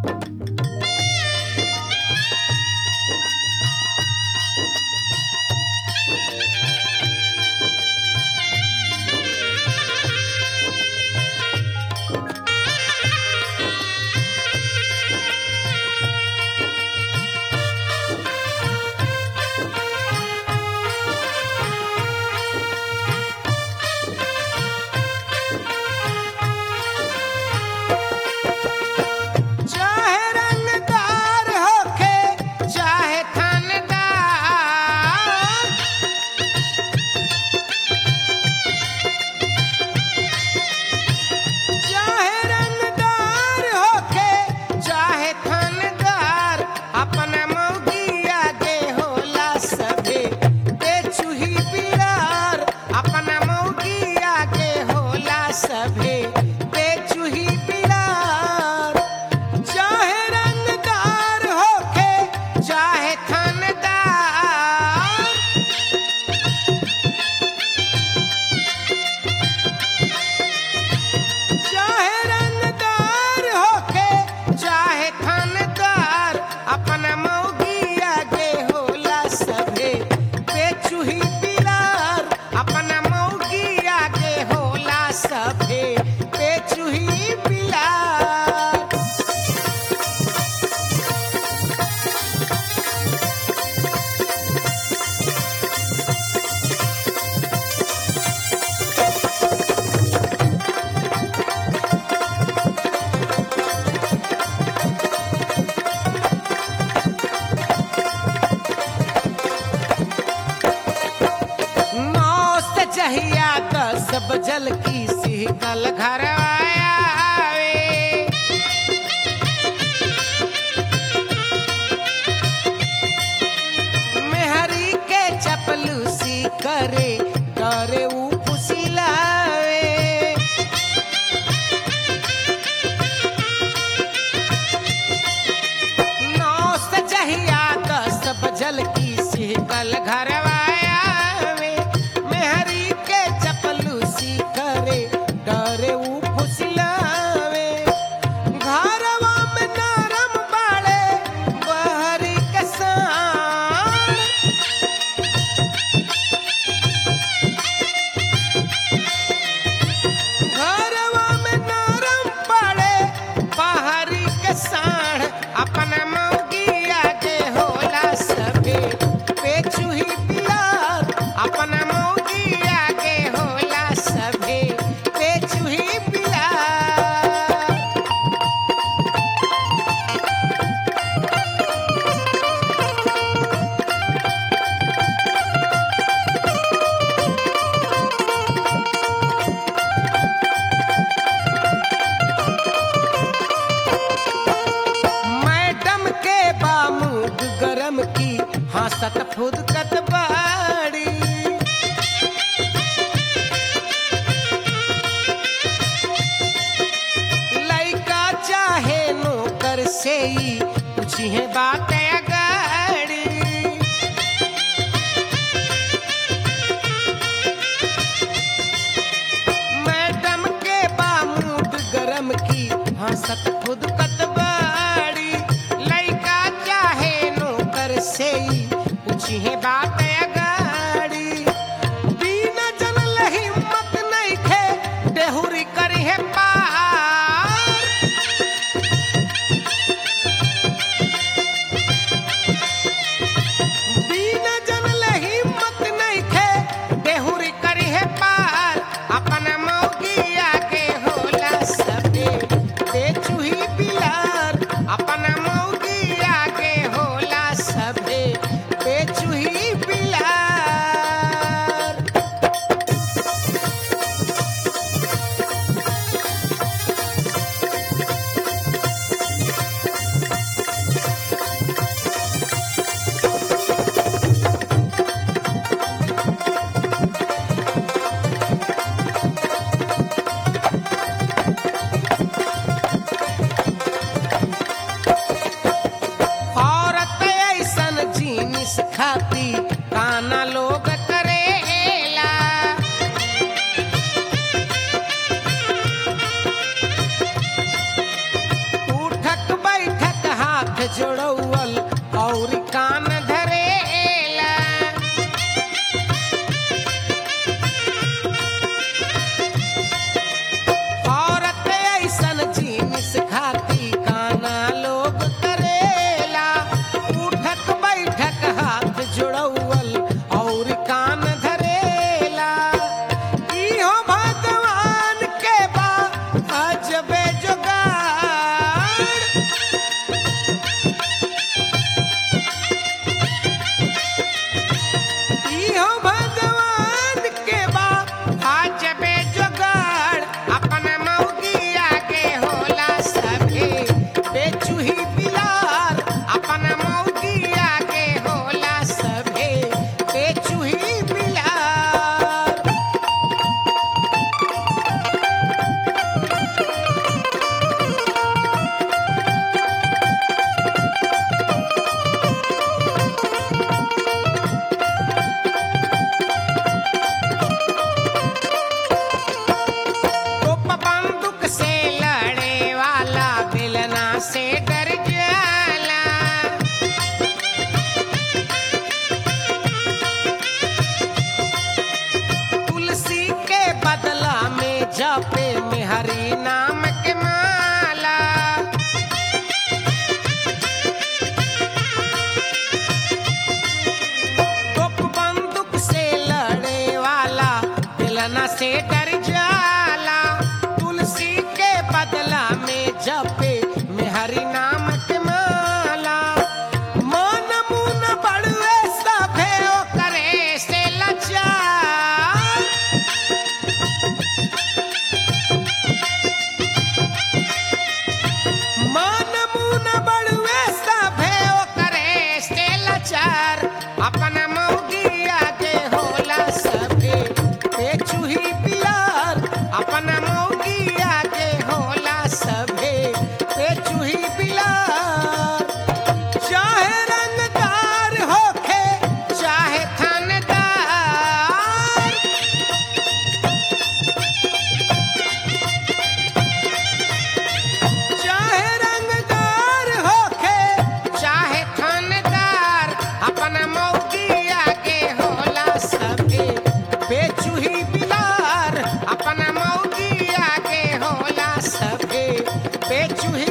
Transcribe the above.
चाहे रंगदार होखे चाहे थानेदार, चाहे रंगदार होखे चाहे थानेदार, अपना मौगी आगे होला सभे बेचुही बिरार, अपना मौगी आगे होला सभे बेचुही बिरार। चाहे रंगदार होखे चाहे थानेदार, चाहे रंगदार होखे चाहे थानेदार, अपना मौगी आगे होला सभे बेचुही बिरार, अपना मौगी आगे होला सभे बेचुही बिरार। नौ से जहिया 10 बजल की सिहकल घर आवे, मेहरी के चपलूसी करे करे ऊ फुसिलावे। नौ से जहिया 10 बजल की सिहकल घर आवे, मेहरी के चपलूसी करे डरे ऊ फुसिलावे। घरवा में नरम बाड़े बहरी के साण, घरवा में नरम बाड़े बहरी के साण, अपना मौगी आगे होला सभे बेचुही बिरार, अपना मौगी आगे होला सभे बेचुही बिरार। मैडम के बामूड गरम की हंसत फुदकत बाड़ी, लइका चाहे नौकर से ही पूछिए बात अगाड़ी। मैडम के बामूड गरम की हंसत फुदकत बाड़ी, लइका चाहे नौकर से ही पूछिए बात अगाड़ी। बिना जनल हिम्मत नइखे देहुरी करिहे पार, बिना जनल हिम्मत नइखे देहुरी करिहे पार, अपना मौगी आगे होला सभे बेचुही बिरार, चूही